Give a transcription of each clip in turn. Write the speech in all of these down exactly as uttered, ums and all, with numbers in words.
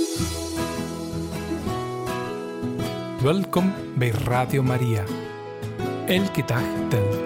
Welkom bij Radio Maria. Elke dag telt.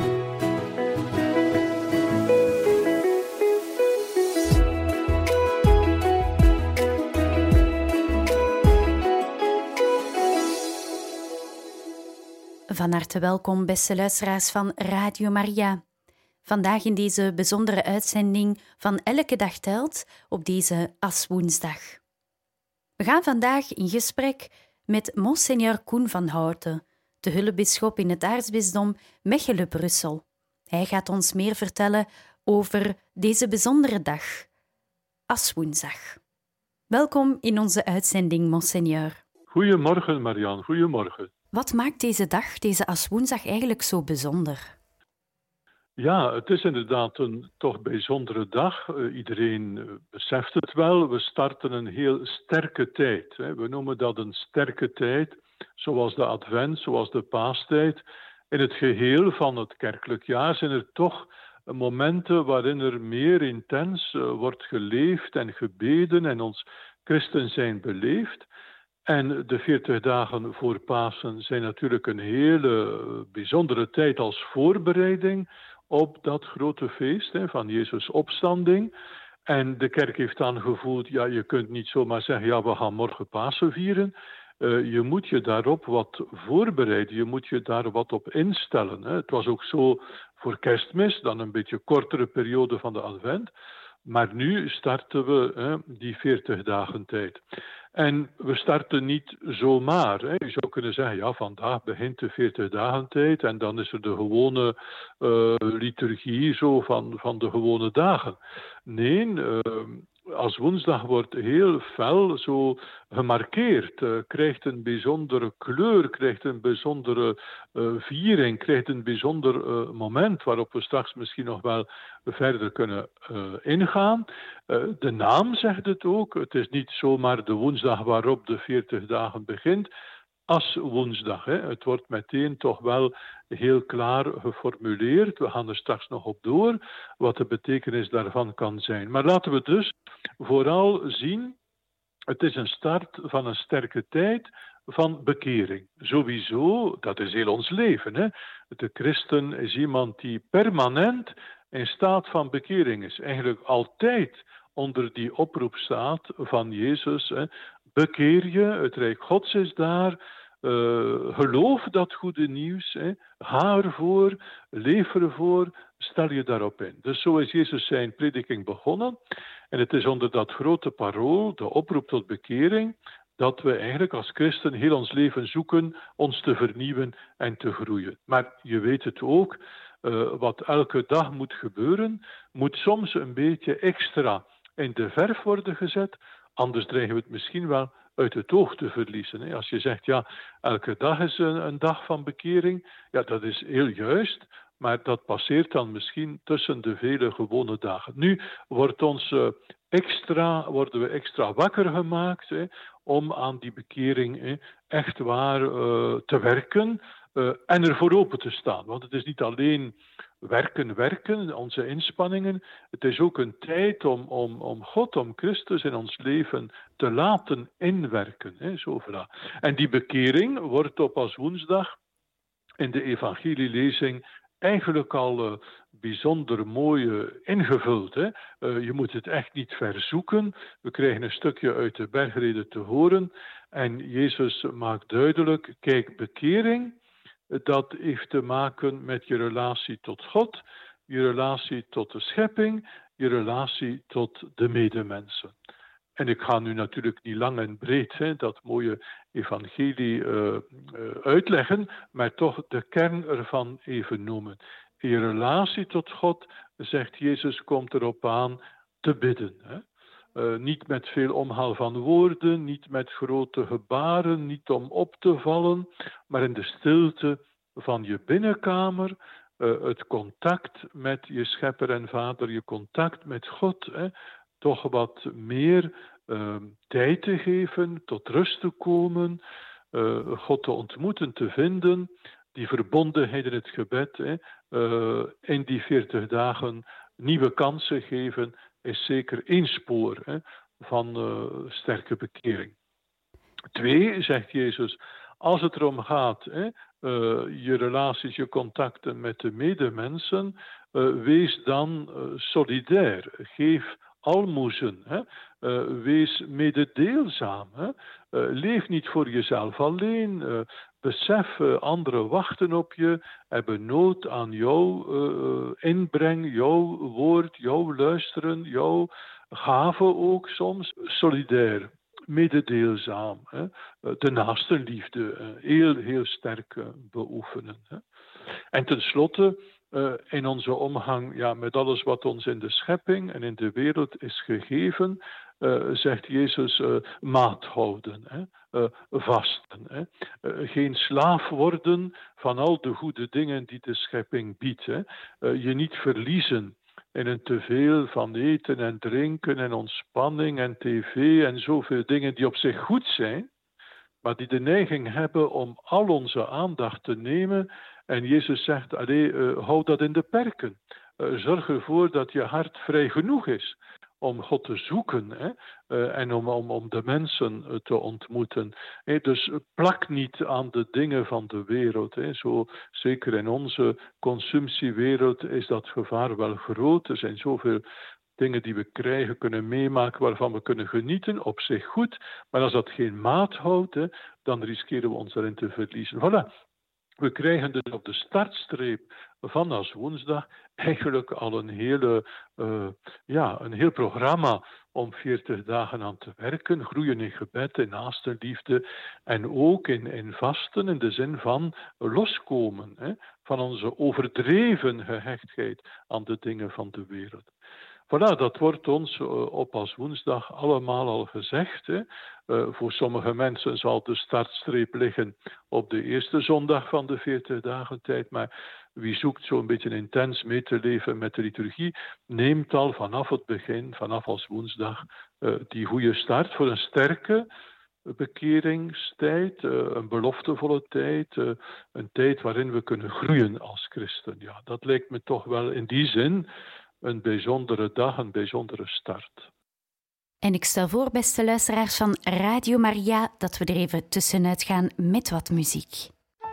Van harte welkom, beste luisteraars van Radio Maria. Vandaag in deze bijzondere uitzending van Elke dag telt op deze Aswoensdag. We gaan vandaag in gesprek met Monseigneur Koen van Houten, de hulpbisschop in het aartsbisdom Mechelen-Brussel. Hij gaat ons meer vertellen over deze bijzondere dag, Aswoensdag. Welkom in onze uitzending, Monseigneur. Goedemorgen, Marianne. Goedemorgen. Wat maakt deze dag, deze Aswoensdag, eigenlijk zo bijzonder? Ja, het is inderdaad een toch bijzondere dag. Uh, iedereen uh, beseft het wel. We starten een heel sterke tijd. Hè. We noemen dat een sterke tijd, zoals de Advent, zoals de Paastijd. In het geheel van het kerkelijk jaar zijn er toch momenten waarin er meer intens uh, wordt geleefd en gebeden en ons christen zijn beleefd. En de veertig dagen voor Pasen zijn natuurlijk een hele bijzondere tijd als voorbereiding op dat grote feest hè, van Jezus' opstanding. En de kerk heeft aangevoeld, ja, je kunt niet zomaar zeggen, ja, we gaan morgen Pasen vieren. Uh, je moet je daarop wat voorbereiden, je moet je daar wat op instellen. Hè. Het was ook zo voor Kerstmis, dan een beetje kortere periode van de Advent. Maar nu starten we hè, die veertig dagen tijd. En we starten niet zomaar. Hè. Je zou kunnen zeggen, ja, vandaag begint de veertig dagen tijd en dan is er de gewone uh, liturgie zo van, van de gewone dagen. Nee, uh, als woensdag wordt heel fel zo gemarkeerd, uh, krijgt een bijzondere kleur, krijgt een bijzondere uh, viering, krijgt een bijzonder uh, moment waarop we straks misschien nog wel verder kunnen uh, ingaan. Uh, de naam zegt het ook, het is niet zomaar de woensdag waarop de veertig dagen begint, Aswoensdag. Hè. Het wordt meteen toch wel heel klaar geformuleerd. We gaan er straks nog op door wat de betekenis daarvan kan zijn. Maar laten we dus vooral zien, het is een start van een sterke tijd van bekering. Sowieso, dat is heel ons leven. Hè. De christen is iemand die permanent in staat van bekering is. Eigenlijk altijd onder die oproep staat van Jezus. Hè. Bekeer je, het Rijk Gods is daar. Uh, geloof dat goede nieuws. Hè. Ga ervoor, leef ervoor, stel je daarop in. Dus zo is Jezus zijn prediking begonnen. En het is onder dat grote parool, de oproep tot bekering, dat we eigenlijk als christen heel ons leven zoeken ons te vernieuwen en te groeien. Maar je weet het ook, uh, wat elke dag moet gebeuren, moet soms een beetje extra in de verf worden gezet. Anders dreigen we het misschien wel uit het oog te verliezen. Als je zegt, ja, elke dag is een, een dag van bekering, ja, dat is heel juist, maar dat passeert dan misschien tussen de vele gewone dagen. Nu wordt ons uh, extra, worden we extra wakker gemaakt hè, om aan die bekering hè, echt waar uh, te werken uh, en ervoor open te staan. Want het is niet alleen werken, werken, onze inspanningen. Het is ook een tijd om, om, om God, om Christus in ons leven te laten inwerken. Hè, zo voilà. En die bekering wordt op als woensdag in de evangelielezing eigenlijk al uh, bijzonder mooi uh, ingevuld. Hè. Uh, je moet het echt niet verzoeken. We krijgen een stukje uit de bergrede te horen. En Jezus maakt duidelijk, kijk, bekering, dat heeft te maken met je relatie tot God, je relatie tot de schepping, je relatie tot de medemensen. En ik ga nu natuurlijk niet lang en breed hè, dat mooie evangelie uh, uh, uitleggen, maar toch de kern ervan even noemen. In je relatie tot God, zegt Jezus, komt erop aan te bidden. Hè. Uh, niet met veel omhaal van woorden, niet met grote gebaren, niet om op te vallen, maar in de stilte van je binnenkamer, uh, het contact met je schepper en vader, je contact met God, hè, toch wat meer uh, tijd te geven, tot rust te komen, uh, God te ontmoeten, te vinden, die verbondenheid in het gebed, hè, uh, in die veertig dagen nieuwe kansen geven, is zeker één spoor. Hè. van uh, sterke bekering. Twee, zegt Jezus, als het erom gaat, hè, uh, je relaties, je contacten met de medemensen, uh, wees dan uh, solidair. Geef almoezen. Hè. Uh, wees mededeelzaam. Hè. Uh, leef niet voor jezelf alleen. Uh, besef, uh, anderen wachten op je, hebben nood aan jouw uh, inbreng, jouw woord, jouw luisteren, jouw gaven ook soms. Solidair. Mededeelzaam, hè? De naastenliefde heel, heel sterk beoefenen. Hè? En tenslotte, uh, in onze omgang ja, met alles wat ons in de schepping en in de wereld is gegeven, uh, zegt Jezus, uh, maat houden, hè? Uh, vasten. Hè? Uh, geen slaaf worden van al de goede dingen die de schepping biedt. Hè? Uh, je niet verliezen in een teveel van eten en drinken en ontspanning en tv en zoveel dingen die op zich goed zijn, maar die de neiging hebben om al onze aandacht te nemen. En Jezus zegt, allee, uh, hou dat in de perken. Uh, zorg ervoor dat je hart vrij genoeg is om God te zoeken, hè? Uh, en om, om, om de mensen uh, te ontmoeten. Hey, dus plak niet aan de dingen van de wereld. Hè? Zo, zeker in onze consumptiewereld is dat gevaar wel groot. Er zijn zoveel dingen die we krijgen, kunnen meemaken, waarvan we kunnen genieten, op zich goed. Maar als dat geen maat houdt, hè, dan riskeren we ons daarin te verliezen. Voilà. We krijgen dus op de startstreep van Aswoensdag eigenlijk al een, hele, uh, ja, een heel programma om veertig dagen aan te werken. Groeien in gebed, in naastenliefde en ook in, in vasten in de zin van loskomen, hè, van onze overdreven gehechtheid aan de dingen van de wereld. Voilà, dat wordt ons uh, op Aswoensdag allemaal al gezegd. Hè. Uh, voor sommige mensen zal de startstreep liggen op de eerste zondag van de veertig dagen tijd, maar wie zoekt zo'n beetje intens mee te leven met de liturgie, neemt al vanaf het begin, vanaf Aswoensdag, uh, die goede start voor een sterke bekeringstijd, uh, een beloftevolle tijd, uh, een tijd waarin we kunnen groeien als christen. Ja, dat lijkt me toch wel in die zin een bijzondere dag, een bijzondere start. En ik stel voor, beste luisteraars van Radio Maria, dat we er even tussenuit gaan met wat muziek.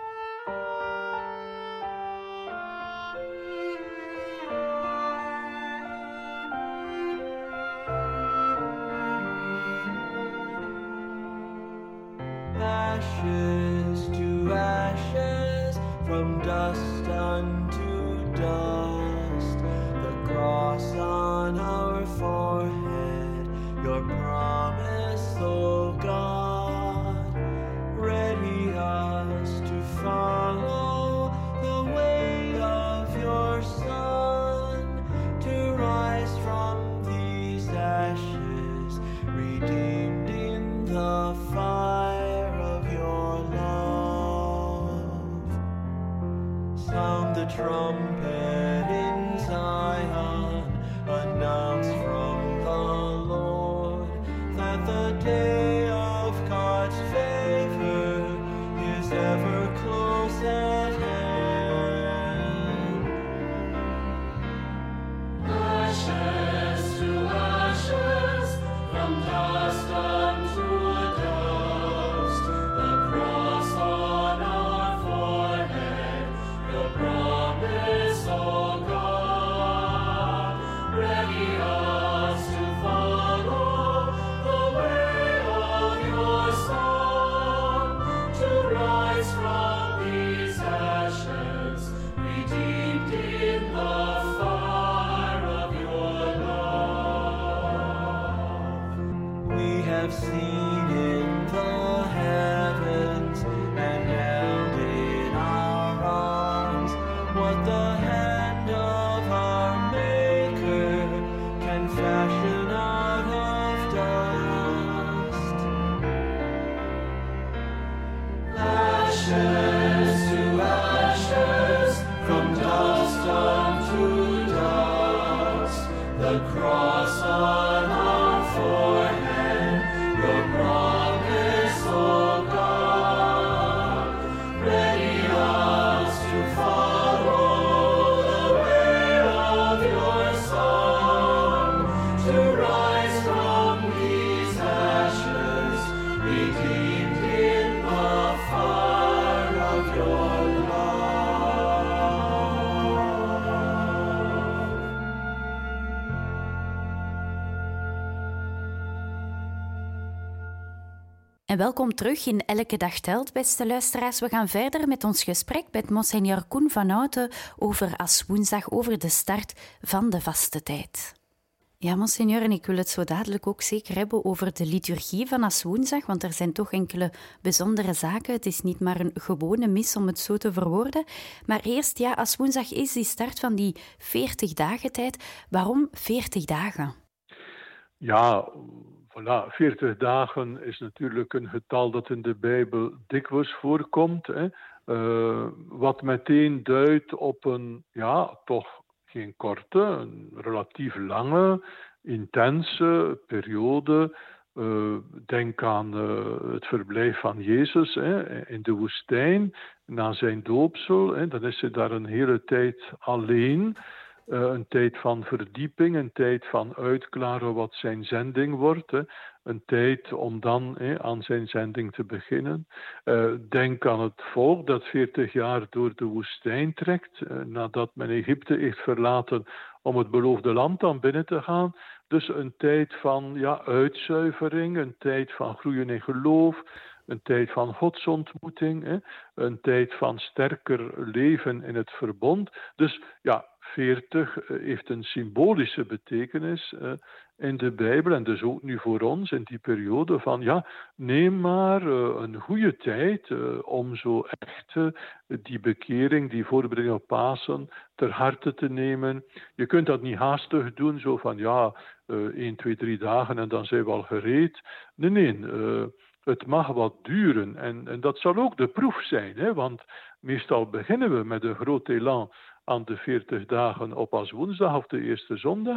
Ashes to ashes, from dust unto dust, the cross on our forehead, your promise, O God, ready us to follow the way of your Son, to rise from these ashes, redeemed in the fire of your love. Sound the trumpet in Zion, announce from the Lord that the day of God's favor is ever close at hand. Ashes to ashes, from dust unto dust, the cross on our forehead, your promise, O God, ready us to follow the way of your Son, to rise from these ashes, redeemed in the fire of your love. We have seen in the heavens and held in our arms what the hand of our Maker can fashion out of dust. Ashes to ashes, from dust unto dust, the cross on our forehead, your promise, O God, ready us to follow the way of your Son, to rise from the En welkom terug in Elke Dag Telt, beste luisteraars. We gaan verder met ons gesprek met monseigneur Koen van Houten over Aswoensdag, over de start van de vastentijd. Ja, monseigneur, en ik wil het zo dadelijk ook zeker hebben over de liturgie van Aswoensdag, want er zijn toch enkele bijzondere zaken. Het is niet maar een gewone mis, om het zo te verwoorden. Maar eerst, ja, Aswoensdag is die start van die veertig dagen tijd. Waarom veertig dagen? Ja, voilà. veertig dagen is natuurlijk een getal dat in de Bijbel dikwijls voorkomt. Hè. Uh, wat meteen duidt op een, ja, toch geen korte, een relatief lange, intense periode. Uh, denk aan uh, het verblijf van Jezus hè, in de woestijn, na zijn doopsel. Hè, dan is hij daar een hele tijd alleen. Uh, een tijd van verdieping, een tijd van uitklaren wat zijn zending wordt. Hè. Een tijd om dan hè, aan zijn zending te beginnen. Uh, denk aan het volk dat veertig jaar door de woestijn trekt, uh, nadat men Egypte heeft verlaten om het beloofde land dan binnen te gaan. Dus een tijd van ja, uitzuivering, een tijd van groeien in geloof, een tijd van godsontmoeting, hè, een tijd van sterker leven in het verbond. Dus ja, veertig heeft een symbolische betekenis uh, in de Bijbel en dus ook nu voor ons in die periode van ja, neem maar uh, een goede tijd uh, om zo echt uh, die bekering, die voorbereiding op Pasen ter harte te nemen. Je kunt dat niet haastig doen, zo van ja, uh, één, twee, drie dagen en dan zijn we al gereed. Nee, nee, uh, het mag wat duren en, en dat zal ook de proef zijn, hè, want meestal beginnen we met een groot elan aan de veertig dagen op Aswoensdag of de eerste zondag.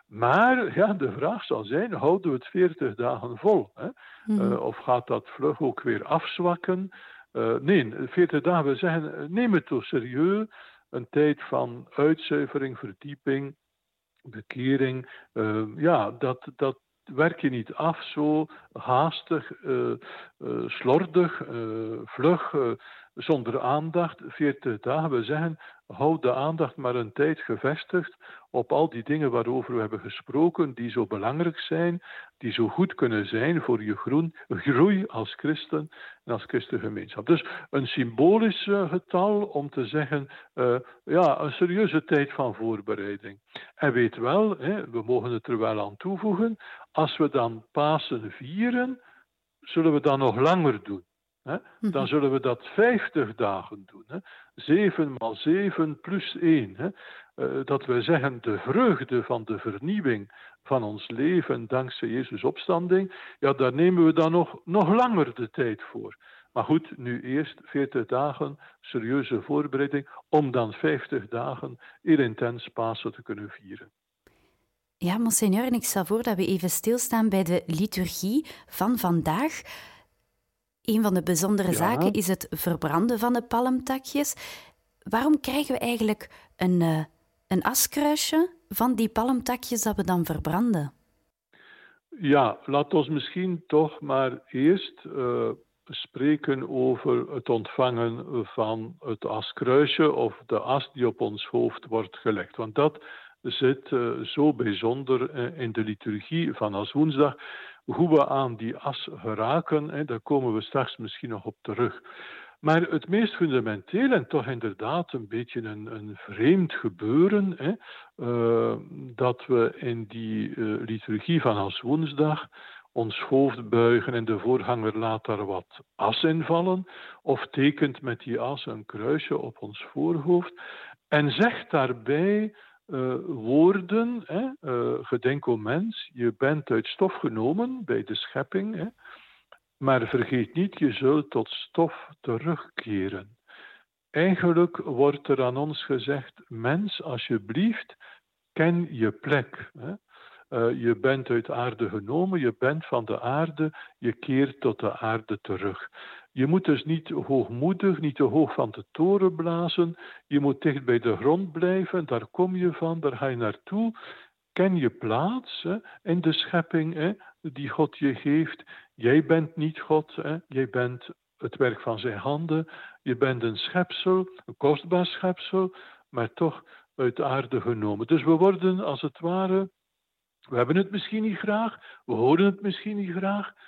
Maar ja, de vraag zal zijn, houden we het veertig dagen vol? Hè? Mm-hmm. Uh, of gaat dat vlug ook weer afzwakken? Uh, nee, veertig dagen, we zeggen, neem het toch serieus. Een tijd van uitzuivering, verdieping, bekering. Uh, ja, dat, dat werk je niet af zo haastig, uh, uh, slordig, uh, vlug, uh, zonder aandacht. veertig dagen, we zeggen, houd de aandacht maar een tijd gevestigd op al die dingen waarover we hebben gesproken, die zo belangrijk zijn, die zo goed kunnen zijn voor je groen, groei als christen en als christengemeenschap. Dus een symbolisch uh, getal om te zeggen, uh, ja, een serieuze tijd van voorbereiding. En weet wel, hè, we mogen het er wel aan toevoegen, als we dan Pasen vieren, zullen we dat nog langer doen. He? Dan zullen we dat vijftig dagen doen. He? zeven maal zeven plus één. He? Uh, dat we zeggen de vreugde van de vernieuwing van ons leven dankzij Jezus' opstanding. Ja, daar nemen we dan nog, nog langer de tijd voor. Maar goed, nu eerst veertig dagen serieuze voorbereiding om dan vijftig dagen heel intens Pasen te kunnen vieren. Ja, monseigneur, en ik stel voor dat we even stilstaan bij de liturgie van vandaag. Een van de bijzondere ja. zaken is het verbranden van de palmtakjes. Waarom krijgen we eigenlijk een, uh, een askruisje van die palmtakjes dat we dan verbranden? Ja, laat ons misschien toch maar eerst uh, spreken over het ontvangen van het askruisje of de as die op ons hoofd wordt gelegd. Want dat zit uh, zo bijzonder uh, in de liturgie van Aswoensdag. Hoe we aan die as geraken, hè, daar komen we straks misschien nog op terug. Maar het meest fundamenteel en toch inderdaad een beetje een, een vreemd gebeuren, hè, uh, dat we in die uh, liturgie van Aswoensdag ons hoofd buigen en de voorganger laat daar wat as in vallen, of tekent met die as een kruisje op ons voorhoofd en zegt daarbij Uh, woorden, hè, uh, gedenk o mens, je bent uit stof genomen bij de schepping, hè, maar vergeet niet, je zult tot stof terugkeren. Eigenlijk wordt er aan ons gezegd, mens, alsjeblieft, ken je plek. Hè. Uh, je bent uit aarde genomen, je bent van de aarde, je keert tot de aarde terug. Je moet dus niet hoogmoedig, niet te hoog van de toren blazen. Je moet dicht bij de grond blijven, daar kom je van, daar ga je naartoe. Ken je plaats hè, in de schepping hè, die God je geeft. Jij bent niet God, hè, jij bent het werk van zijn handen. Je bent een schepsel, een kostbaar schepsel, maar toch uit de aarde genomen. Dus we worden als het ware, we hebben het misschien niet graag, we horen het misschien niet graag,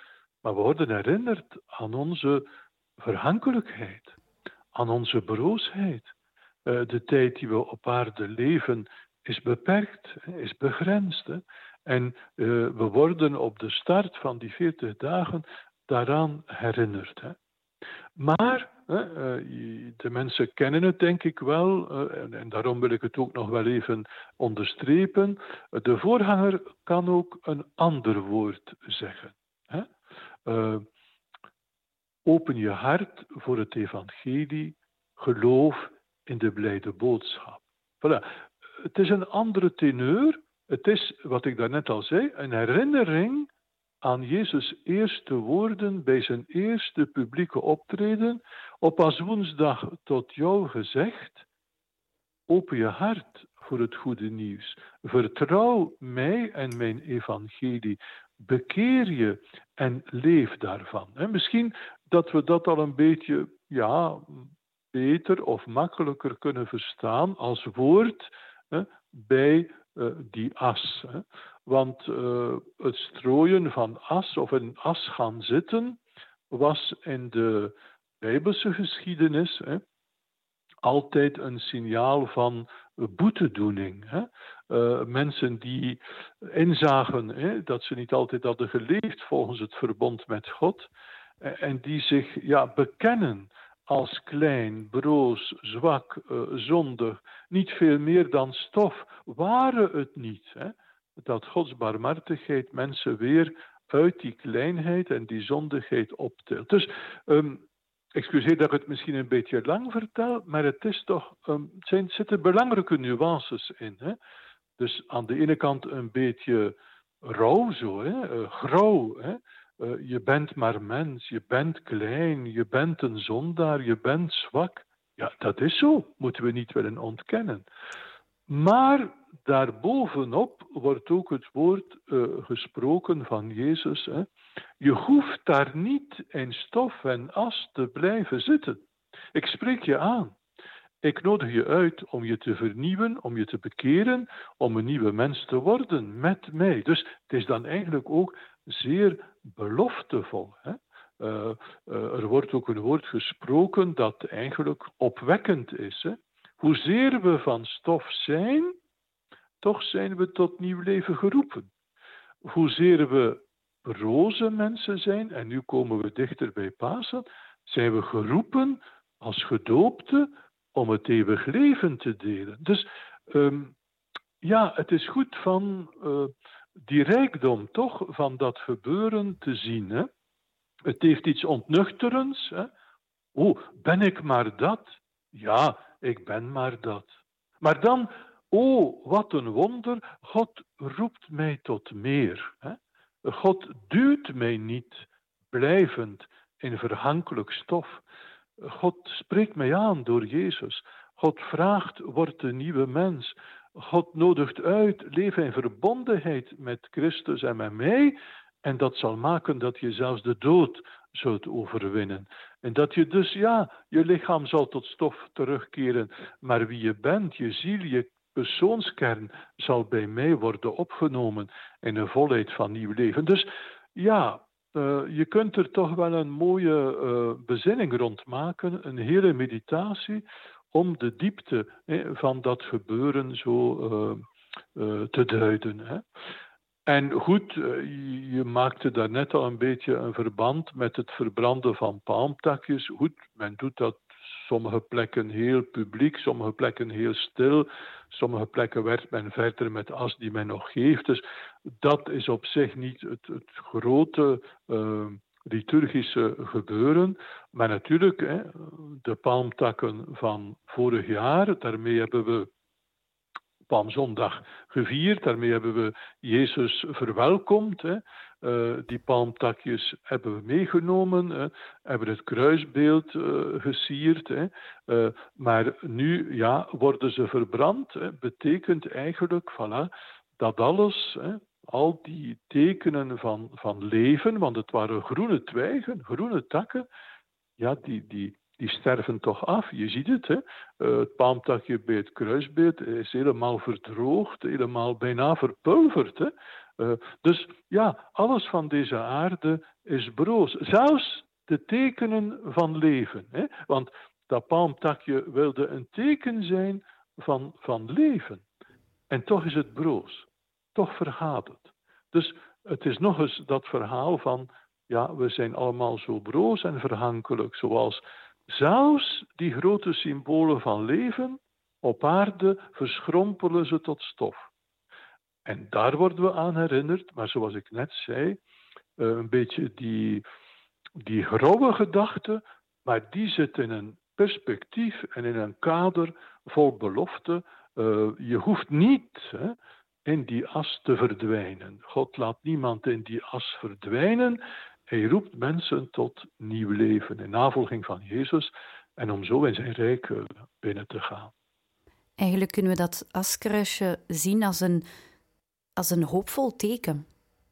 Maar we worden herinnerd aan onze verhankelijkheid, aan onze broosheid. Uh, de tijd die we op aarde leven is beperkt, is begrensd. Hè? En uh, we worden op de start van die veertig dagen daaraan herinnerd. Hè? Maar uh, de mensen kennen het denk ik wel, uh, en, en daarom wil ik het ook nog wel even onderstrepen. De voorganger kan ook een ander woord zeggen. Hè? Uh, open je hart voor het evangelie, geloof in de blijde boodschap. Voilà. Het is een andere teneur. Het is, wat ik daarnet al zei, een herinnering aan Jezus' eerste woorden bij zijn eerste publieke optreden. Op Aswoensdag tot jou gezegd, open je hart voor het goede nieuws. Vertrouw mij en mijn evangelie. Bekeer je en leef daarvan. En misschien dat we dat al een beetje, ja, beter of makkelijker kunnen verstaan als woord hè, bij uh, die as. Hè. Want uh, het strooien van as of in as gaan zitten was in de Bijbelse geschiedenis hè, altijd een signaal van boetedoening. Hè. Uh, mensen die inzagen hè, dat ze niet altijd hadden geleefd volgens het verbond met God en die zich ja, bekennen als klein, broos, zwak, uh, zondig, niet veel meer dan stof, waren het niet. Hè? Dat Gods barmhartigheid mensen weer uit die kleinheid en die zondigheid optilt. Dus, um, excuseer dat ik het misschien een beetje lang vertel, maar het is toch, um, het zijn, zitten belangrijke nuances in. Hè? Dus aan de ene kant een beetje rauw zo, hè? Uh, grauw, hè? Uh, je bent maar mens, je bent klein, je bent een zondaar, je bent zwak. Ja, dat is zo, moeten we niet willen ontkennen. Maar daarbovenop wordt ook het woord uh, gesproken van Jezus. Hè. Je hoeft daar niet in stof en as te blijven zitten. Ik spreek je aan. Ik nodig je uit om je te vernieuwen, om je te bekeren, om een nieuwe mens te worden met mij. Dus het is dan eigenlijk ook zeer beloftevol. Hè? Uh, uh, er wordt ook een woord gesproken dat eigenlijk opwekkend is. Hè? Hoezeer we van stof zijn, toch zijn we tot nieuw leven geroepen. Hoezeer we broze mensen zijn, en nu komen we dichter bij Pasen, zijn we geroepen als gedoopten om het eeuwig leven te delen. Dus um, ja, het is goed van uh, die rijkdom toch van dat gebeuren te zien. Hè? Het heeft iets ontnuchterends. Hè? Oh, ben ik maar dat? Ja, ik ben maar dat. Maar dan, oh, wat een wonder, God roept mij tot meer. Hè? God duwt mij niet blijvend in verhankelijk stof. God spreekt mij aan door Jezus. God vraagt, word een nieuwe mens. God nodigt uit, leef in verbondenheid met Christus en met mij. En dat zal maken dat je zelfs de dood zult overwinnen. En dat je dus, ja, je lichaam zal tot stof terugkeren. Maar wie je bent, je ziel, je persoonskern zal bij mij worden opgenomen in een volheid van nieuw leven. Dus ja, uh, je kunt er toch wel een mooie uh, bezinning rond maken, een hele meditatie, om de diepte hè, van dat gebeuren zo uh, uh, te duiden. Hè. En goed, uh, je maakte daarnet al een beetje een verband met het verbranden van palmtakjes. Goed, men doet dat sommige plekken heel publiek, sommige plekken heel stil. Sommige plekken werkt men verder met as die men nog geeft. Dus dat is op zich niet het, het grote uh, liturgische gebeuren. Maar natuurlijk, hè, de palmtakken van vorig jaar, daarmee hebben we Palmzondag gevierd, daarmee hebben we Jezus verwelkomd. Hè. Uh, die palmtakjes hebben we meegenomen, hè, hebben het kruisbeeld uh, gesierd. Hè. Uh, maar nu ja, worden ze verbrand. Hè. Betekent eigenlijk voilà, dat alles, hè, al die tekenen van, van leven, want het waren groene twijgen, groene takken, ja, die, die, die sterven toch af. Je ziet het, hè. Uh, het palmtakje bij het kruisbeeld is helemaal verdroogd, helemaal bijna verpulverd. Hè. Uh, dus ja, alles van deze aarde is broos. Zelfs de tekenen van leven. Hè? Want dat palmtakje wilde een teken zijn van, van leven. En toch is het broos. Toch vergaat het. Dus het is nog eens dat verhaal van, ja, we zijn allemaal zo broos en vergankelijk, zoals zelfs die grote symbolen van leven op aarde verschrompelen ze tot stof. En daar worden we aan herinnerd, maar zoals ik net zei, een beetje die, die grauwe gedachte, maar die zit in een perspectief en in een kader vol belofte. Uh, je hoeft niet hè, in die as te verdwijnen. God laat niemand in die as verdwijnen. Hij roept mensen tot nieuw leven in navolging van Jezus en om zo in zijn rijk binnen te gaan. Eigenlijk kunnen we dat askruisje zien als een, als een hoopvol teken.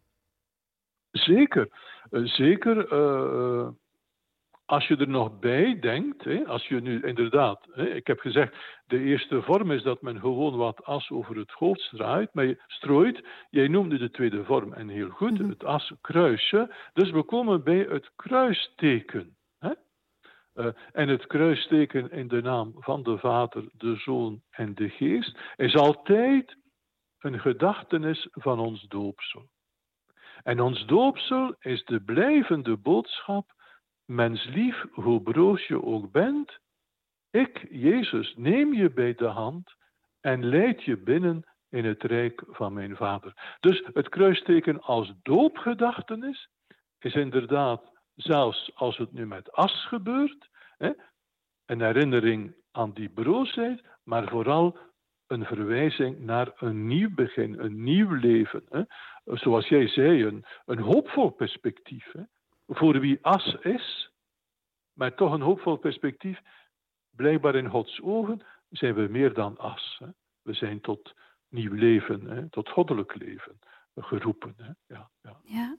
Zeker, uh, zeker. Uh, als je er nog bij denkt, hè, als je nu inderdaad, hè, ik heb gezegd, de eerste vorm is dat men gewoon wat as over het hoofd strooit, maar je strooit, jij noemde de tweede vorm en heel goed, mm-hmm. het askruisje. Dus we komen bij het kruisteken. Hè? Uh, en het kruisteken in de naam van de Vader, de Zoon en de Geest is altijd een gedachtenis van ons doopsel. En ons doopsel is de blijvende boodschap: menslief, hoe broos je ook bent, ik, Jezus, neem je bij de hand en leid je binnen in het rijk van mijn Vader. Dus het kruisteken als doopgedachtenis is inderdaad, zelfs als het nu met as gebeurt, hè, een herinnering aan die broosheid, maar vooral een verwijzing naar een nieuw begin, een nieuw leven. Hè. Zoals jij zei, een, een hoopvol perspectief. Hè. Voor wie as is, maar toch een hoopvol perspectief. Blijkbaar in Gods ogen zijn we meer dan as. Hè. We zijn tot nieuw leven, hè, tot goddelijk leven geroepen. Hè. Ja, ja. Ja.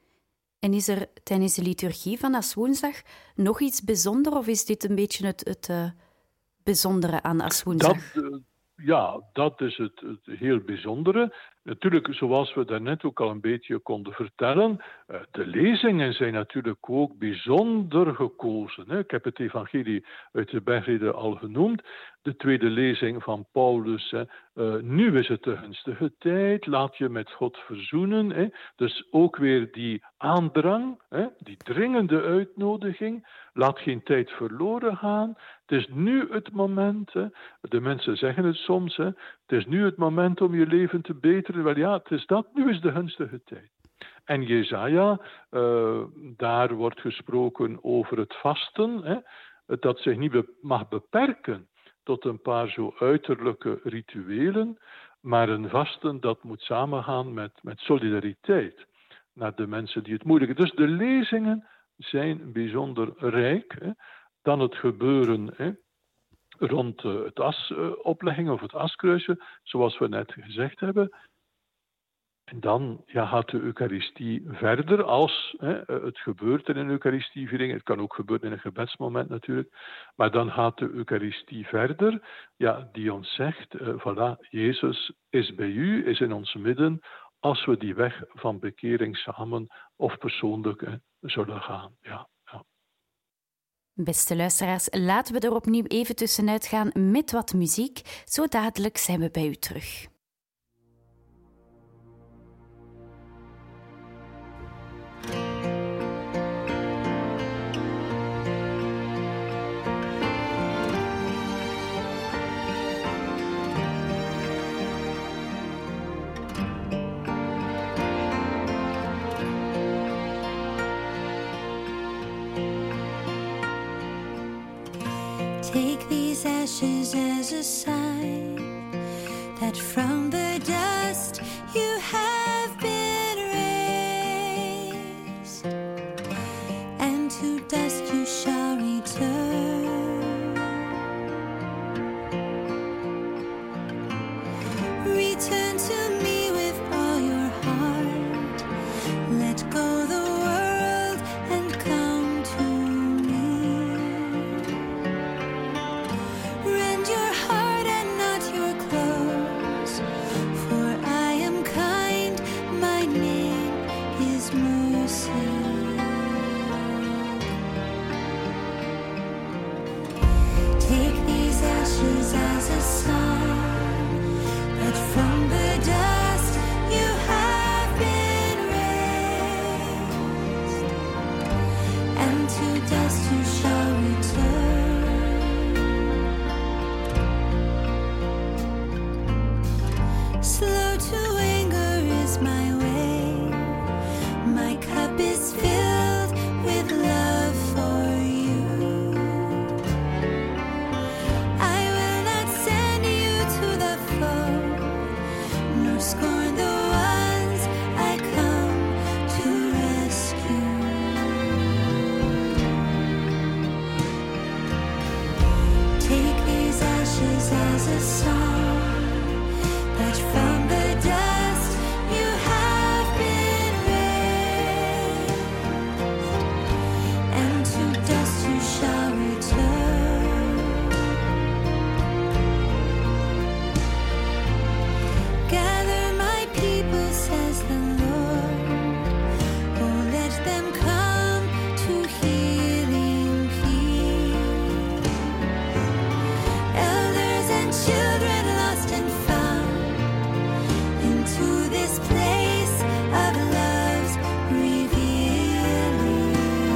En is er tijdens de liturgie van Aswoensdag nog iets bijzonders, of is dit een beetje het, het uh, bijzondere aan Aswoensdag? Dat, uh, ja, dat is het, het heel bijzondere. Natuurlijk, zoals we daarnet ook al een beetje konden vertellen, de lezingen zijn natuurlijk ook bijzonder gekozen. Ik heb het evangelie uit de Bergrede al genoemd. De tweede lezing van Paulus. Nu is het de gunstige tijd, laat je met God verzoenen. Dus ook weer die aandrang, die dringende uitnodiging. Laat geen tijd verloren gaan. Het is nu het moment, de mensen zeggen het soms, het is nu het moment om je leven te beteren. Wel ja, het is dat, nu is de gunstige tijd. En Jesaja, uh, daar wordt gesproken over het vasten, hè, dat zich niet be- mag beperken tot een paar zo uiterlijke rituelen, maar een vasten dat moet samengaan met, met solidariteit naar de mensen die het moeilijk hebben. Dus de lezingen zijn bijzonder rijk. Hè. Dan het gebeuren hè, rond uh, het asoplegging uh, of het askruisje, zoals we net gezegd hebben. En dan ja, gaat de Eucharistie verder als hè, het gebeurt in een Eucharistieviering. Het kan ook gebeuren in een gebedsmoment natuurlijk. Maar dan gaat de Eucharistie verder, ja, die ons zegt, uh, voilà, Jezus is bij u, is in ons midden, als we die weg van bekering samen of persoonlijk hè, zullen gaan. Ja, ja. Beste luisteraars, laten we er opnieuw even tussenuit gaan met wat muziek. Zo dadelijk zijn we bij u terug. Take these ashes as a sign that from the dust you have been raised, and to dust you shall return. Return to me with all your heart. Let go the world and come to me. Rend your heart and not your clothes. and to dust you shall return. Slow to anger is my way, my cup is filled with love for you. I will not send you to the foe, nor scorn the ones I come to rescue. Take these ashes as a song, that from the dust you have been raised, and to dust you shall return. Gather my people, says the Lord. Oh, let them come to healing peace. Elders and children lost and found, into this place of love's revealing.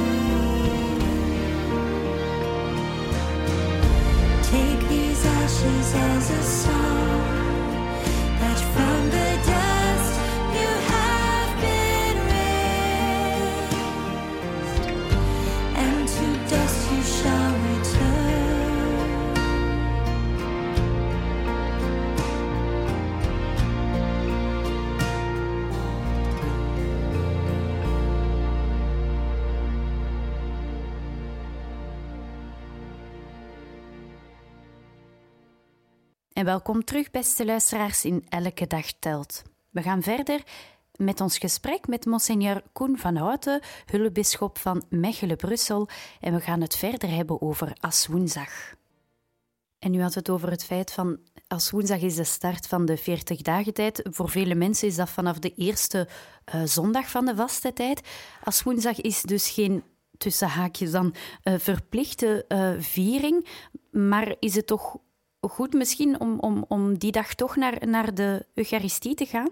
Take these ashes as a song, that from the dust you have been raised, and to dust you shall return. En welkom terug, beste luisteraars, in Elke Dag Telt. We gaan verder met ons gesprek met monseigneur Koen van Houten, hulpbisschop van Mechelen-Brussel. En we gaan het verder hebben over Aswoensdag. En u had het over het feit van Aswoensdag is de start van de veertig dagen tijd. Voor vele mensen is dat vanaf de eerste uh, zondag van de vaste tijd. Aswoensdag is dus geen, tussen haakjes dan, uh, verplichte uh, viering. Maar is het toch goed misschien om, om, om die dag toch naar, naar de Eucharistie te gaan?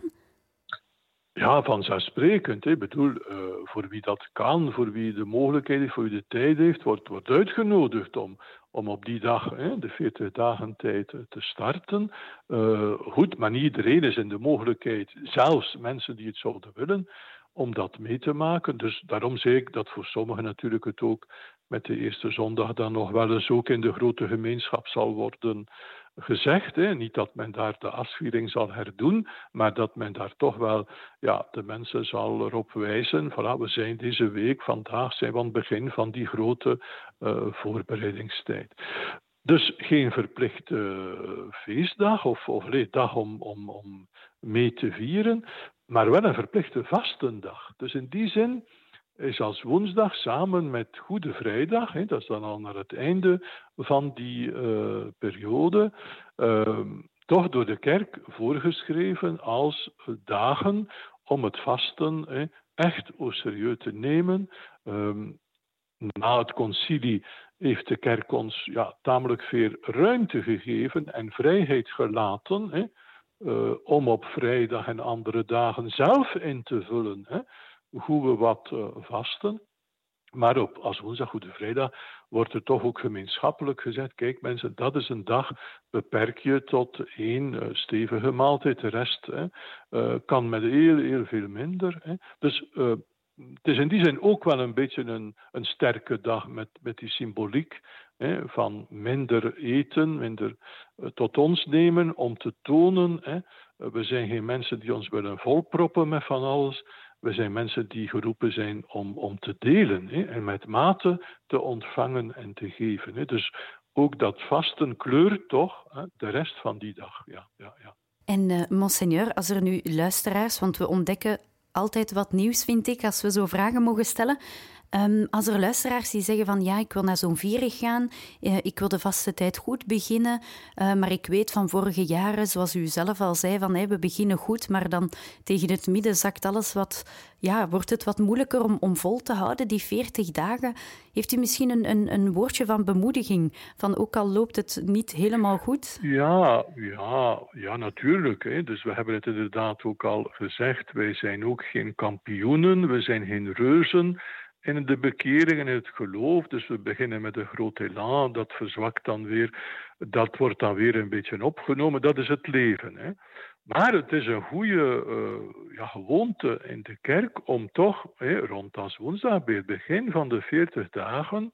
Ja, vanzelfsprekend. Ik bedoel, uh, voor wie dat kan, voor wie de mogelijkheid heeft, voor wie de tijd heeft, wordt, wordt uitgenodigd om, om op die dag, hè, de veertig dagen tijd, te starten. Uh, goed, maar niet iedereen is in de mogelijkheid, zelfs mensen die het zouden willen, om dat mee te maken. Dus daarom zeg ik dat voor sommigen natuurlijk het ook met de eerste zondag dan nog wel eens ook in de grote gemeenschap zal worden gezegd. Hè. Niet dat men daar de asviering zal herdoen, maar dat men daar toch wel ja, de mensen zal erop wijzen. Voilà, we zijn deze week, vandaag zijn we aan het begin van die grote uh, voorbereidingstijd. Dus geen verplichte uh, feestdag of, of nee, dag om, om, om mee te vieren, maar wel een verplichte vastendag. Dus in die zin is als woensdag samen met Goede Vrijdag, hè, dat is dan al naar het einde van die uh, periode, uh, toch door de kerk voorgeschreven als dagen om het vasten hè, echt au serieus te nemen. Um, na het concilie heeft de kerk ons ja, tamelijk veel ruimte gegeven en vrijheid gelaten hè, uh, om op vrijdag en andere dagen zelf in te vullen hè, hoe we wat uh, vasten. Maar op als woensdag, Goede Vrijdag, wordt er toch ook gemeenschappelijk gezegd, kijk mensen, dat is een dag, beperk je tot één uh, stevige maaltijd, de rest hè, uh, kan met heel, heel veel minder. Hè. Dus uh, het is in die zin ook wel een beetje een, een sterke dag met, met die symboliek hè, van minder eten, minder uh, tot ons nemen, om te tonen, hè, uh, we zijn geen mensen die ons willen volproppen met van alles. We zijn mensen die geroepen zijn om, om te delen hè, en met mate te ontvangen en te geven. Hè. Dus ook dat vasten kleurt toch hè, de rest van die dag. Ja, ja, ja. En uh, monseigneur, als er nu luisteraars, want we ontdekken altijd wat nieuws, vind ik, als we zo vragen mogen stellen. Um, als er luisteraars die zeggen van ja, ik wil naar zo'n viering gaan, uh, ik wil de vaste tijd goed beginnen, uh, maar ik weet van vorige jaren, zoals u zelf al zei, van hey, we beginnen goed, maar dan tegen het midden zakt alles wat, ja, wordt het wat moeilijker om, om vol te houden, die veertig dagen. Heeft u misschien een, een, een woordje van bemoediging, van ook al loopt het niet helemaal goed? Ja, ja, ja natuurlijk. Hè. Dus we hebben het inderdaad ook al gezegd, wij zijn ook geen kampioenen, we zijn geen reuzen in de bekering, in het geloof. Dus we beginnen met een groot elan, dat verzwakt dan weer, dat wordt dan weer een beetje opgenomen. Dat is het leven. Hè. Maar het is een goede uh, ja, gewoonte in de kerk om toch hè, rond Aswoensdag, bij het begin van de veertig dagen,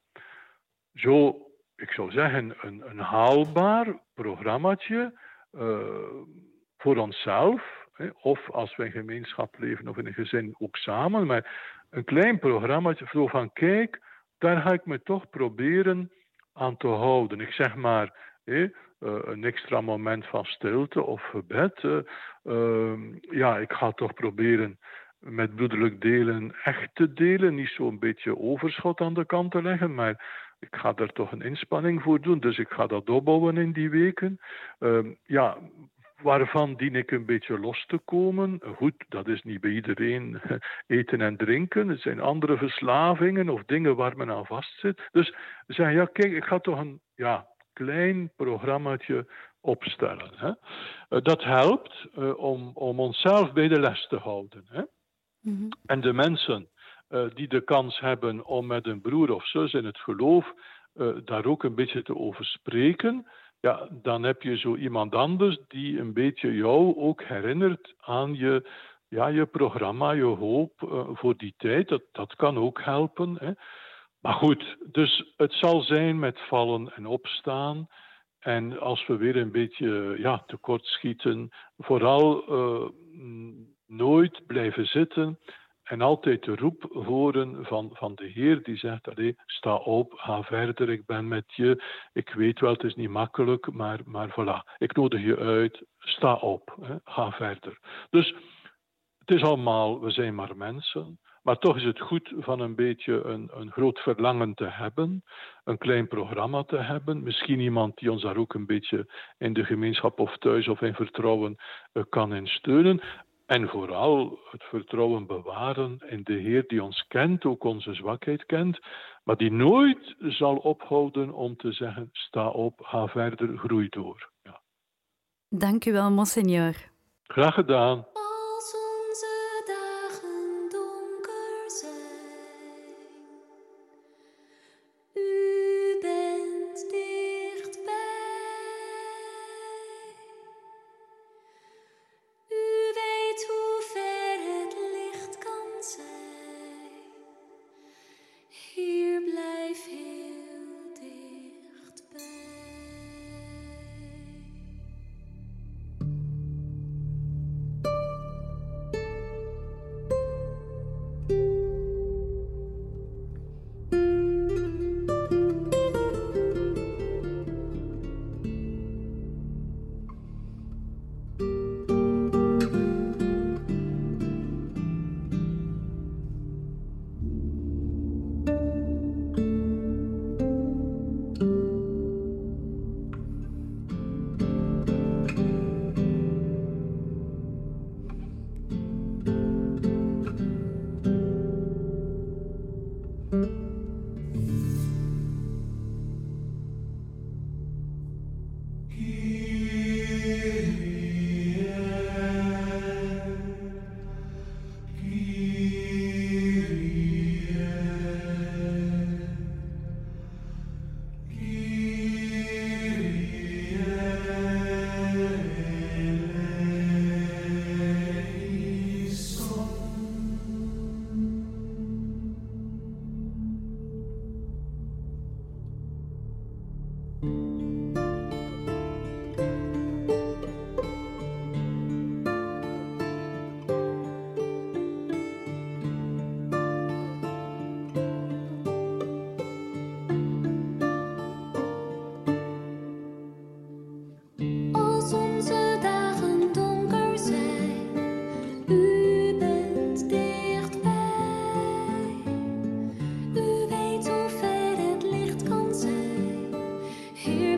zo, ik zou zeggen, een, een haalbaar programmaatje uh, voor onszelf, hè, of als we in gemeenschap leven of in een gezin ook samen, maar een klein programmaatje zo van, kijk, daar ga ik me toch proberen aan te houden. Ik zeg maar, hè, uh, een extra moment van stilte of gebed. Uh, uh, ja, ik ga toch proberen met broederlijk delen echt te delen. Niet zo'n beetje overschot aan de kant te leggen, maar ik ga daar toch een inspanning voor doen. Dus ik ga dat opbouwen in die weken. Uh, ja... Waarvan dien ik een beetje los te komen. Goed, dat is niet bij iedereen eten en drinken. Het zijn andere verslavingen of dingen waar men aan vastzit. Dus zeg, ja, kijk, ik ga toch een ja, klein programmaatje opstellen. Hè. Uh, dat helpt uh, om, om onszelf bij de les te houden. Hè. Mm-hmm. En de mensen uh, die de kans hebben om met een broer of zus in het geloof uh, daar ook een beetje te over spreken. Ja, dan heb je zo iemand anders die een beetje jou ook herinnert aan je, ja, je programma, je hoop uh, voor die tijd. Dat, dat kan ook helpen. Hè. Maar goed, dus het zal zijn met vallen en opstaan. En als we weer een beetje ja, tekortschieten, vooral uh, nooit blijven zitten en altijd de roep horen van, van de Heer die zegt, allee, sta op, ga verder, ik ben met je. Ik weet wel, het is niet makkelijk, maar, maar voilà. Ik nodig je uit, sta op, hè, ga verder. Dus het is allemaal, we zijn maar mensen. Maar toch is het goed van een beetje een, een groot verlangen te hebben. Een klein programma te hebben. Misschien iemand die ons daar ook een beetje in de gemeenschap of thuis of in vertrouwen uh, kan in steunen. En vooral het vertrouwen bewaren in de Heer die ons kent, ook onze zwakheid kent, maar die nooit zal ophouden om te zeggen, sta op, ga verder, groei door. Ja. Dank u wel, monseigneur. Graag gedaan. Als onze dagen donker zijn, u bent dichtbij. U weet hoe ver het licht kan zijn. Hier blijf heel dichtbij. Als onze dagen donker zijn, u bent dichtbij. U weet hoe ver het licht kan zijn. Hier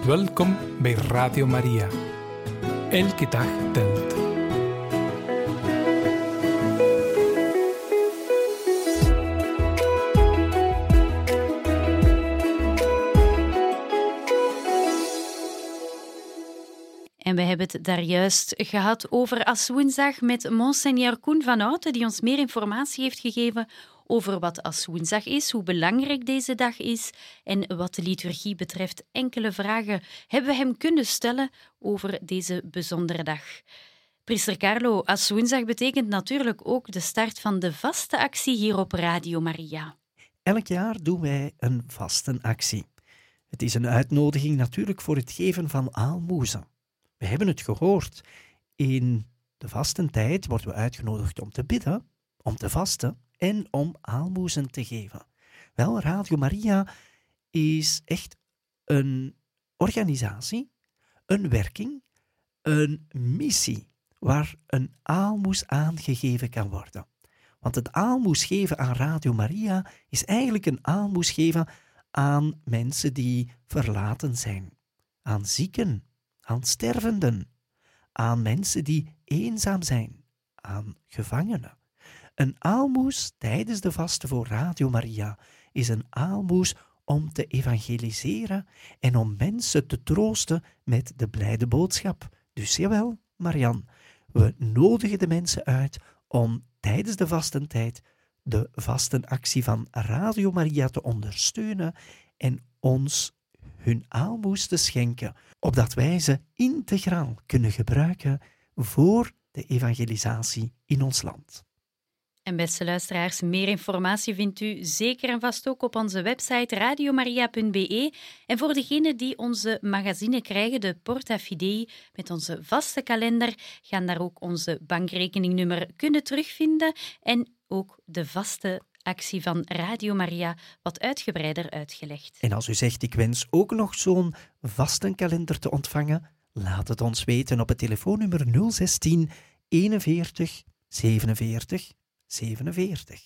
Welkom bij Radio Maria. Elke dag telt. En we hebben het daar juist gehad over Aswoensdag met Monseigneur Koen van Houten, die ons meer informatie heeft gegeven over wat Aswoensdag is, hoe belangrijk deze dag is en wat de liturgie betreft. Enkele vragen hebben we hem kunnen stellen over deze bijzondere dag. Priester Carlo, Aswoensdag betekent natuurlijk ook de start van de vastenactie hier op Radio Maria. Elk jaar doen wij een vastenactie. Het is een uitnodiging natuurlijk voor het geven van aalmoezen. We hebben het gehoord. In de vastentijd worden we uitgenodigd om te bidden, om te vasten en om aalmoezen te geven. Wel, Radio Maria is echt een organisatie, een werking, een missie waar een aalmoes aangegeven kan worden. Want het aalmoes geven aan Radio Maria is eigenlijk een aalmoes geven aan mensen die verlaten zijn, aan zieken, aan stervenden, aan mensen die eenzaam zijn, aan gevangenen. Een aalmoes tijdens de vasten voor Radio Maria is een aalmoes om te evangeliseren en om mensen te troosten met de blijde boodschap. Dus jawel, Marian, we nodigen de mensen uit om tijdens de vastentijd de vastenactie van Radio Maria te ondersteunen en ons hun aalmoes te schenken, opdat wij ze integraal kunnen gebruiken voor de evangelisatie in ons land. En beste luisteraars, meer informatie vindt u zeker en vast ook op onze website radiomaria punt b e. En voor degenen die onze magazine krijgen, de Porta Fidei, met onze vaste kalender, gaan daar ook onze bankrekeningnummer kunnen terugvinden en ook de vaste actie van Radio Maria wat uitgebreider uitgelegd. En als u zegt, ik wens ook nog zo'n vastenkalender te ontvangen, laat het ons weten op het telefoonnummer nul zestien eenenveertig zevenenveertig zevenenveertig.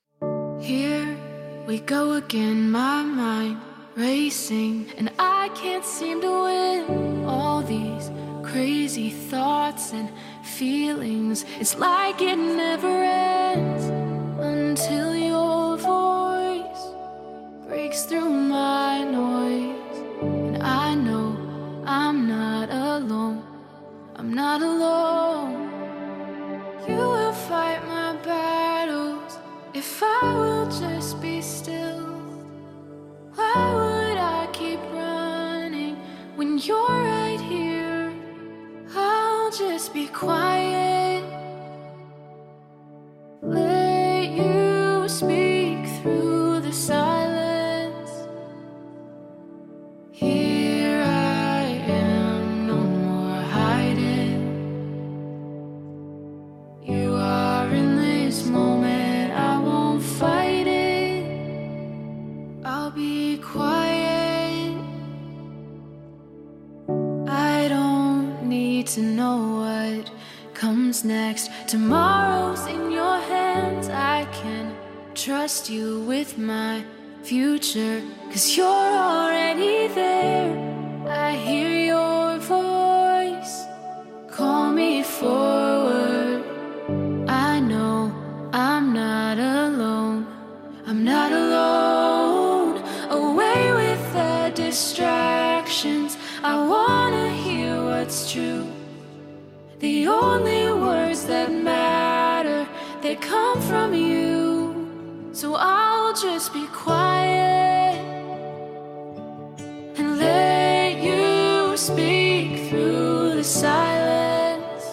Here we go again, my mind racing, and I can't seem to win all these crazy thoughts and feelings. It's like it never ends until your voice breaks through my noise, and I know I'm not alone. I'm not alone. You will fight my battles if I will just be still. Why would I keep running when you're right here? I'll just be quiet. Let you speak through the silence. Here I am, no more hiding. You are in this moment, I won't fight it. I'll be quiet. I don't need to know what comes next. Tomorrow's in your hands, I can trust you with my future, 'cause you're already there. I hear your voice, call me forward. I know I'm not alone. I'm not alone. Away with the distractions. I wanna hear what's true. The only words that matter, they come from you. So I'll just be quiet and let you speak through the silence.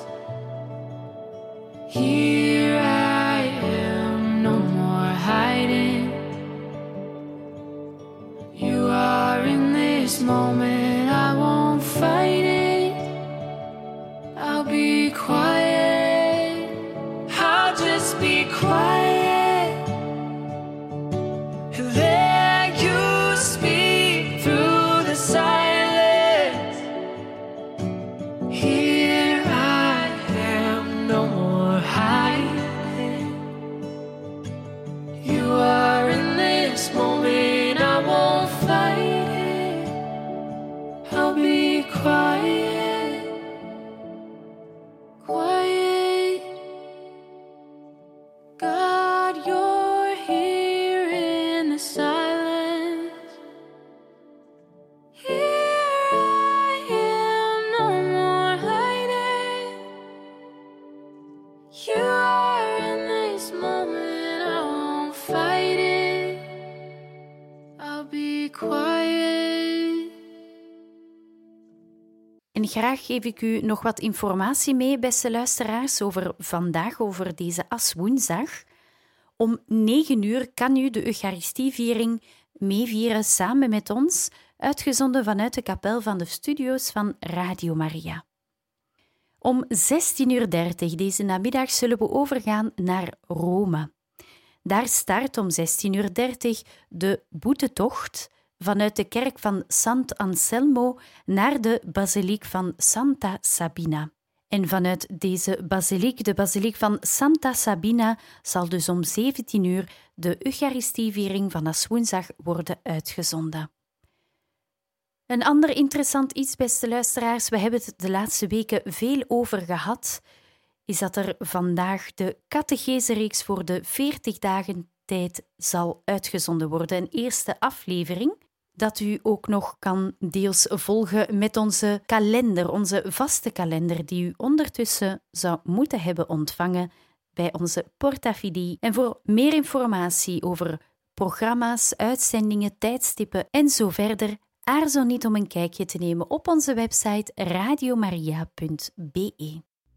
Here I am, no more hiding. You are in this moment, I won't fight it. I'll be quiet. I'll just be quiet and let you speak through the silence. Here I am, no more hiding. You are in this moment, I won't fight it. be quiet. En graag geef ik u nog wat informatie mee, beste luisteraars, over vandaag, over deze Aswoensdag. Om negen uur kan u de Eucharistieviering meevieren samen met ons, uitgezonden vanuit de kapel van de studio's van Radio Maria. Om zestien uur dertig deze namiddag zullen we overgaan naar Rome. Daar start om zestien uur dertig de boetetocht vanuit de kerk van Sant Anselmo naar de basiliek van Santa Sabina. En vanuit deze basiliek, de basiliek van Santa Sabina, zal dus om zeventien uur de Eucharistieviering van Aswoensdag worden uitgezonden. Een ander interessant iets, beste luisteraars, we hebben het de laatste weken veel over gehad, is dat er vandaag de catechesereeks voor de veertig dagen tijd zal uitgezonden worden. Een eerste aflevering dat u ook nog kan deels volgen met onze kalender, onze vaste kalender, die u ondertussen zou moeten hebben ontvangen bij onze Porta Fidei. En voor meer informatie over programma's, uitzendingen, tijdstippen en zo verder, aarzel niet om een kijkje te nemen op onze website radiomaria punt be.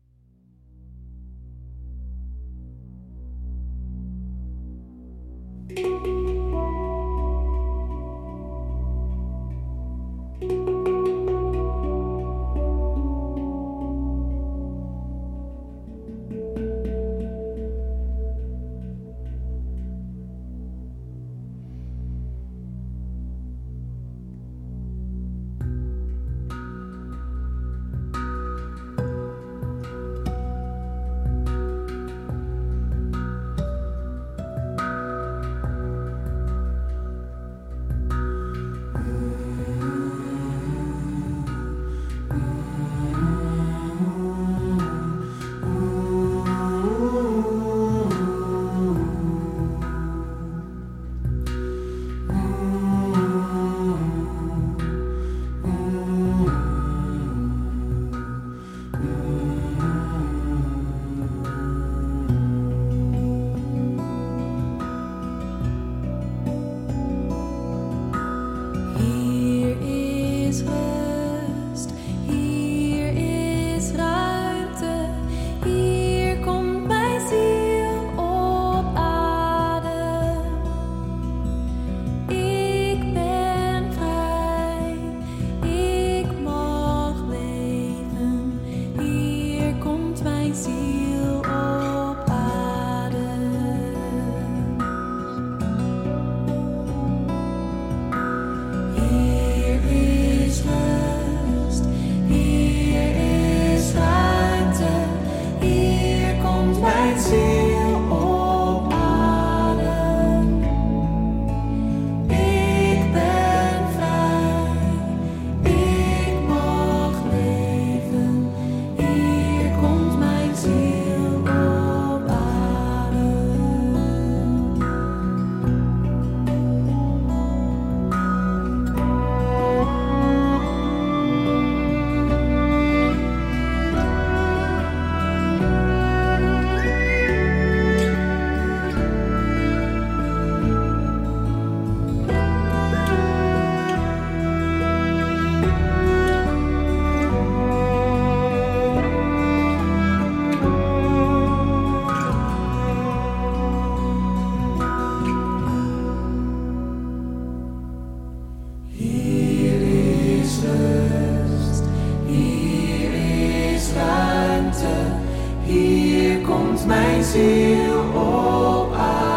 ziel op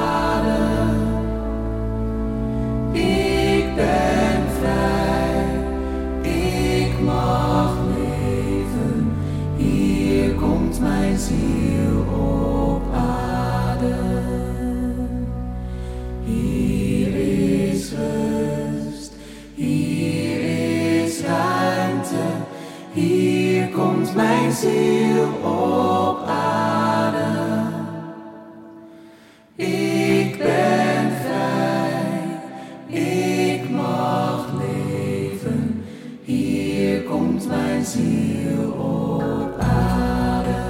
aarde. Ik ben vrij, ik mag leven. Hier komt mijn ziel op aarde. Hier is rust, hier is ruimte. Hier komt mijn ziel op aarde. Ik ben vrij, ik mag leven. Hier komt mijn ziel op aarde.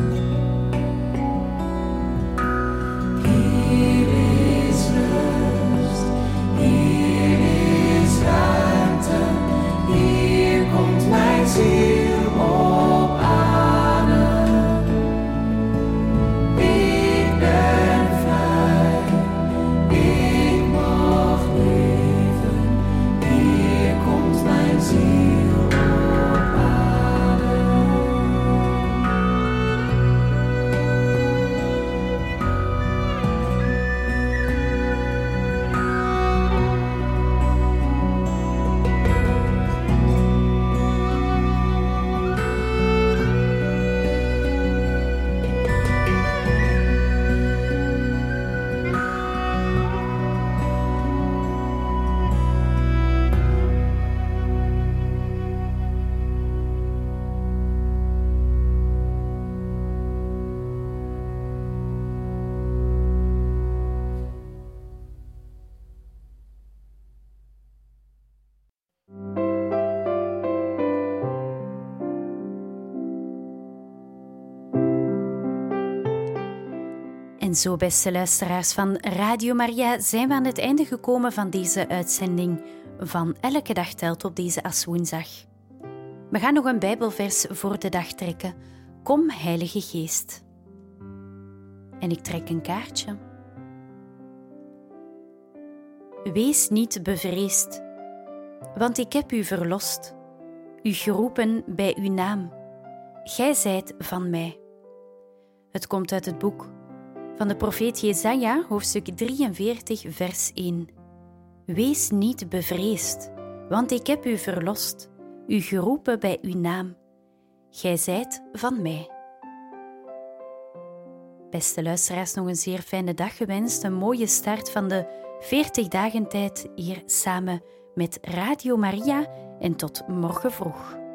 Hier is rust. zo, beste luisteraars van Radio Maria, zijn we aan het einde gekomen van deze uitzending van Elke Dag Telt op deze Aswoensdag. We gaan nog een Bijbelvers voor de dag trekken. Kom, Heilige Geest. En ik trek een kaartje. Wees niet bevreesd, want ik heb u verlost, u geroepen bij uw naam. Gij zijt van mij. Het komt uit het boek van de profeet Jesaja, hoofdstuk drieënveertig, vers één. Wees niet bevreesd, want ik heb u verlost, u geroepen bij uw naam. Gij zijt van mij. Beste luisteraars, nog een zeer fijne dag gewenst. Een mooie start van de veertig dagen tijd hier samen met Radio Maria en tot morgen vroeg.